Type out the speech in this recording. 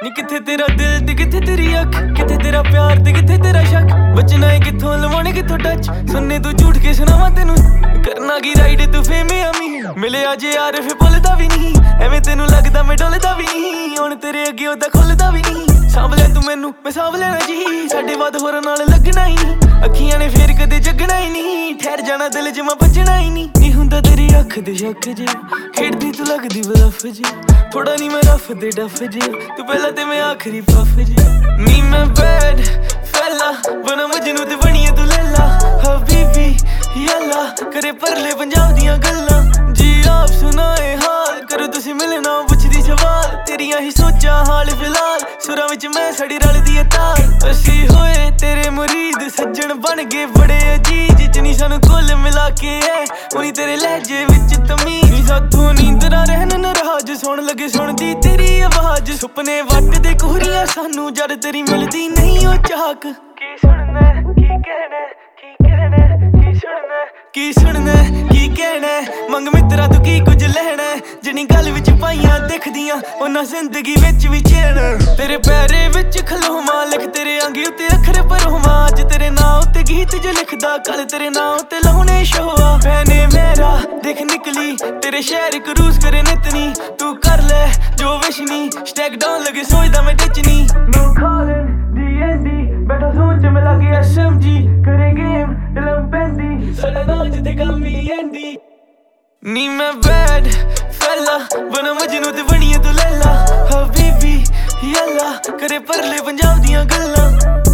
ਨੀ ਕਿੱਥੇ ਤੇਰਾ ਦਿਲ ਤੇ ਕਿੱਥੇ ਤੇਰੀ ਅੱਖ, ਕਿੱਥੇ ਤੇਰਾ ਪਿਆਰ ਤੇ ਕਿੱਥੇ ਤੇਰਾ ਸ਼ੱਕ। ਬਚਣਾ ਏ ਕਿੱਥੋਂ ਲਵਾਉਣੇ ਕਿੱਥੋਂ ਟੱਚ, ਸੁਣਨੇ ਤੂੰ ਝੂਠ ਕੇ ਸੁਣਾਵਾਂ ਤੈਨੂੰ। ਕਰਨਾ ਕੀ ਰਾਈਡ ਤੂੰ ਫੇਮੇ ਆਮੀ, ਮਿਲਿਆ ਜੇ ਯਾਰ ਫੇ ਭੁੱਲਦਾ ਵੀ ਨਹੀਂ। ਐਵੇਂ ਤੈਨੂੰ ਲੱਗਦਾ ਮੈਂ ਡੋਲਦਾ ਵੀ ਨਹੀਂ, ਹੁਣ ਤੇਰੇ ਅੱਗੇ ਉਹਦਾ ਖੁੱਲਦਾ ਵੀ ਨਹੀਂ। ਸਾਂਭ ਲੈ ਤੂੰ ਮੈਨੂੰ ਮੈਂ ਸਾਂਭ ਲੈਣਾ ਜੀ, ਸਾਡੇ ਬਾਅਦ ਹੋਰਾਂ ਨਾਲ ਲੱਗਣਾ ਹੀ ਨਹੀਂ। ਅੱਖੀਆਂ ਨੇ ਫੇਰ ਕਦੇ ਜਗਣਾ ਹੀ ਨਹੀਂ, ਠਹਿਰ ਜਾਣਾ ਦਿਲ ਚ ਮੈਂ ਬਚਣਾ ਹੀ ਨਹੀਂ। ਨਹੀਂ ਹੁੰਦਾ ਤੇਰੀ ਅੱਖ ਦੇ ਸ਼ੱਕ ਜੇ, ਖੇਡਦੀ ਤੂੰ ਲੱਗਦੀ ਬਲਫ ਜੇ। ਥੋੜਾ ਨਹੀਂ ਮੈਂ ਰਫ ਦੇ ਡਫ ਜੇ, ਤੂੰ ਪਹਿਲਾਂ ਤੇ ਮੈਂ ਆਖਰੀ ਪਫ ਜੇ। ਨੀ ਮੈਂ ਬੈਡ ਫੈਲਾ ਬਣਾ ਮਜਨੂ ਤੇ ਬਣੀਏ ਤੂੰ ਲੈਲਾ। ਹਬੀਬੀ ਯਾਲਾ ਕਰੇ ਪਰਲੇ ਪੰਜਾਬ ਦੀਆਂ ਗੱਲਾਂ, ਜੀ ਆਪ ਸੁਣਾਏ ਹਾਲ ਕਰੋ ਤੁਸੀਂ ਮਿਲਣਾ ਪੁੱਛਦੀ ਸਵਾਲ। ਤੇਰੀਆਂ ਹੀ ਸੋਚਾਂ ਹਾਲ ਫਿਲਹਾਲ, ਸੁਰਾਂ ਵਿੱਚ ਮੈਂ ਸੜੀ ਰਲਦੀ ਏ ਤਾਲ। ਅਸੀਂ ਹੋਏ ਤੇਰੇ ਮੁਰੀਦ ਸੱਜਣ ਬਣ ਗਏ ਬੜੇ ਅਜੀਜ਼, ਜਿਨੀ ਸਾਨੂੰ ਕੁੱਲ ਮਿਲਾ ਕੇ ਐ ਉਨੀ ਤੇਰੇ ਲਹਿਜੇ ਵਿੱਚ ਤਮੀਜ਼। ਨੀ ਸਾਥੋਂ ਨੀਂਦਰਾਂ ਰਹਿਣ ਨਾਰਾਜ਼, ਸੁਣ ਲੱਗੇ ਸੁਣਦੀ ਤੇਰੀ ਆਵਾਜ਼। ਸੁਪਨੇ ਵੱਟਦੇ ਕੋਹਰੀਆਂ ਸਾਨੂੰ ਜਦ ਤੇਰੀ ਮਿਲਦੀ ਨਹੀਂ ਉਹ ਚਾਕ। ਕੀ ਸੁਣਨਾ ਕੀ ਕਹਿਣਾ ਕੀ ਕਹਿਣਾ ਕੀ ਸੁਣਨਾ ਕੀ ਸੁਣਨਾ ਕੀ ਕਹਿਣਾ, ਮੰਗ ਮਿੱਤਰਾ ਤੂੰ ਕੀ ਕੁਝ ਲੈਣਾ। ਜਿਨੀ ਗੱਲ ਵਿੱਚ ਪਾਈਆਂ ਦਿਖਦੀਆਂ ਉਹਨਾਂ ਜ਼ਿੰਦਗੀ ਵਿੱਚ ਵੀ ਚੈਨ। ਤੇਰੇ ਪੈਰੇ ਵਿੱਚ ਖਲੋਵਾਂ ਲਿਖ ਤੇਰੇ ਅੰਗੀ ਉੱਤੇ ਅੱਖਰ ਭਰੋਵਾਂ। ਅੱਜ ਤੇਰੇ ਨਾਂ ਉੱਤੇ ਗੀਤ ਜੇ ਲਿਖਦਾ, ਕੱਲ ਤੇਰੇ ਨਾਂ ਉੱਤੇ ਲਾਉਣੇ ਸ਼ੋਆ। ਭੈਣੇ ਮੇਰਾ ਦੇਖ ਨਿਕਲੀ ਤੇਰੇ ਸ਼ਹਿਰ ਕਰੂਜ਼ ਕਰੇ ਨਿਤਨੀ। ਤੂੰ ਕਰ ਲੈ ਜੋ ਵਿਸ਼ਨੀ ਸਟੈਕ ਡਾਊਨ ਲਗੇ ਸੋਚਦਾ ਮੈਂ ਟਿਚਨੀ। ਨੂੰ ਕਾਲਨ ਡੀ ਬੈਠਾ ਸੋਚ ਮੈਂ ਲੱਗੇ SMG ਕਰੇ ਗੇਮ ਦਿਲਮ ਪੈਂਦੀ ਸਾਡਾ ਨਾਂ ਜਿੱਥੇ ਕੰਮ ਹੀ ਐਂਦੀ। ਨੀ ਮੈਂ ਬੈਡ ਫੈਲਾ ਬਣਾ ਮਜਨੂ ਤੇ ਬਣੀਏ ਤੂੰ ਲੈਲਾ। ਹਬੀਬੀ ਯਾਲਾ ਕਰੇ ਪਰਲੇ ਪੰਜਾਬ ਦੀਆਂ ਗੱਲਾਂ।